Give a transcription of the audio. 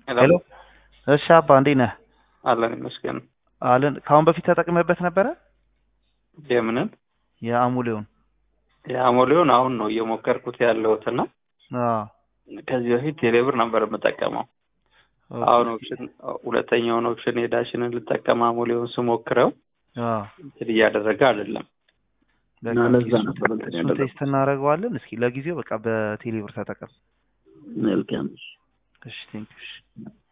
ሄሎ ሄሎ እሺ አባ እንዴት ነህ? አለን ይመስገን። አለን ከአሁን በፊት ተጠቅመህበት ነበረ? የምንን የአሙሌውን? የአሞሌውን አሁን ነው እየሞከርኩት ያለሁትና አዎ ከዚህ በፊት ቴሌብር ነበር የምጠቀመው። ኦኬ አሁን ኦፕሽን ሁለተኛውን ኦፕሽን የዳሽንን ልጠቀም አሞሌውን ስሞክረው አዎ እንትን እያደረገ አይደለም እና ለዛ ነበር እንትን እሱን ያደረገው። ቴስት እናደርገዋለን። እስኪ ለጊዜው በቃ በቴሌብር ተጠቀም። መልካም እሺ ቴንክ ዩ።